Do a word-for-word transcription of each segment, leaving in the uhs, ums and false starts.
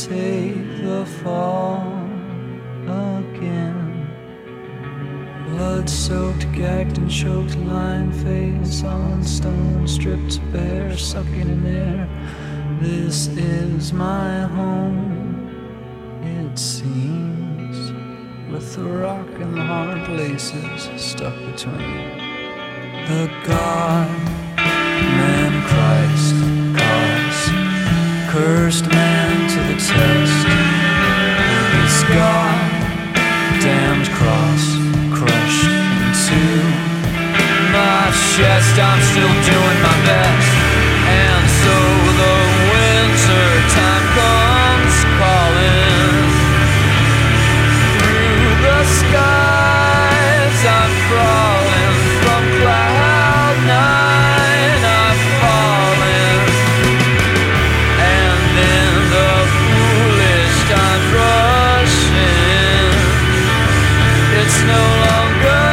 take the fall again. Blood-soaked, gagged and choked, lying face on stone, stripped bare, sucking in air. This is my home, it seems, with the rock and the hard places stuck between. The God, man, Christ, cause, cursed man to the test. This God, damned cross, crushed into my chest. I'm still doing my best, and so the winter time comes calling through the skies. I'm crawling from cloud nine, I'm falling, and then the foolish time's rushing. It's no longer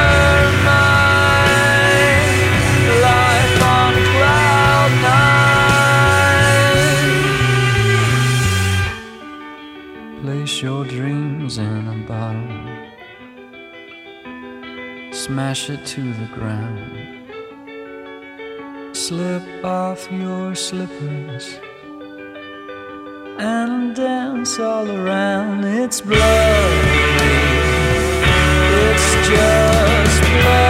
mine, life on cloud nine. Place your dreams in a bottle, smash it to the ground, slip off your slippers and dance all around. It's blood, it's just blood.